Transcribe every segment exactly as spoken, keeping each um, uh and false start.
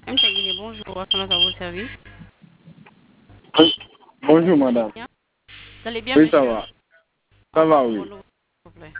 M. Guinée, bonjour, à vos services. Bonjour, madame. Vous allez bien, Oui, monsieur? ça va. Ça va, oui. S'il vous plaît.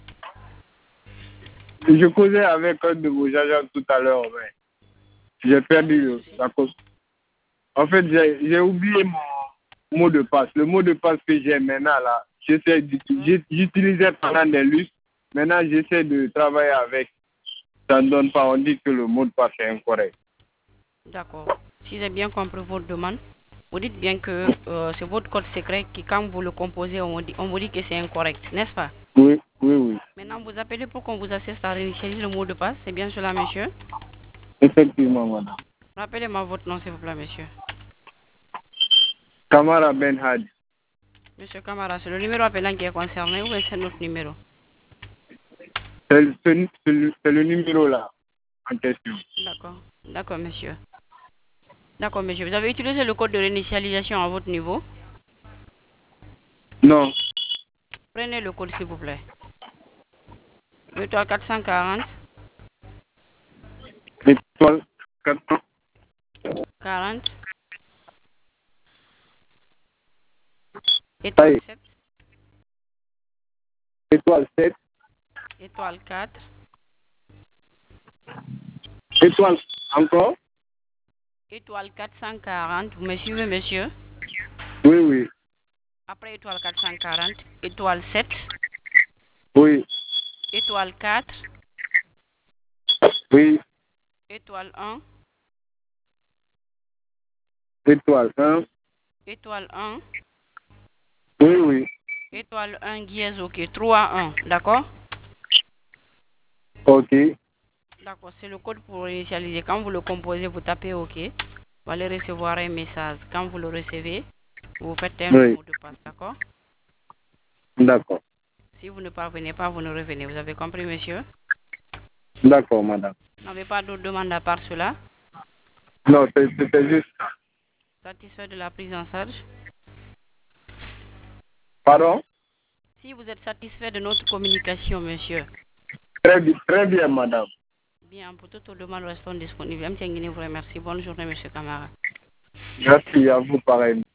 Je causais avec un de vos agents tout à l'heure, mais j'ai perdu la cause. En fait, j'ai oublié mon mot de passe. Le mot de passe que j'ai maintenant, là, j'essaie d'utiliser. J'utilisais pendant des lustres. Maintenant, j'essaie de travailler avec. Ça ne donne pas. On dit que le mot de passe est incorrect. D'accord. Si j'ai bien compris votre demande, vous dites bien que euh, c'est votre code secret qui, quand vous le composez, on vous dit, on vous dit que c'est incorrect, n'est-ce pas? Oui, oui, oui. Maintenant, vous appelez pour qu'on vous assiste à réinitialiser le mot de passe. C'est bien cela, monsieur? Effectivement, madame. Rappelez-moi votre nom, s'il vous plaît, monsieur. Kamara Ben Had. Monsieur Camara, c'est le numéro appelant qui est concerné ou c'est notre numéro? C'est le numéro là en question. D'accord. D'accord, monsieur. D'accord, monsieur. Vous avez utilisé le code de réinitialisation à votre niveau? Non. Prenez le code, s'il vous plaît. Étoile quatre cent quarante. Étoile quatre cent quarante. Étoile sept. Étoile sept. Étoile quatre. Étoile encore. Étoile quatre cent quarante. Vous me suivez, monsieur? Oui, oui. Après étoile quatre cent quarante, étoile sept. Oui. Étoile quatre. Oui. Étoile un. Étoile un. Étoile un. Oui, oui. Étoile un, dièse, ok. trois un, d'accord? Ok. D'accord, c'est le code pour initialiser. Quand vous le composez, vous tapez OK. Vous allez recevoir un message. Quand vous le recevez, vous faites un Oui. mot de passe, d'accord? D'accord. Si vous ne parvenez pas, vous ne revenez. Vous avez compris, monsieur? D'accord, madame. Vous n'avez pas d'autres demandes à part cela? Non, c'était juste ça. Satisfait de la prise en charge? Pardon? Si vous êtes satisfait de notre communication, monsieur. Très bien, très bien, madame. Bien, pour toutes vos demandes, restons disponibles. M. Nguyen vous remercie. Bonne journée, monsieur Camara. Merci à vous, pareil.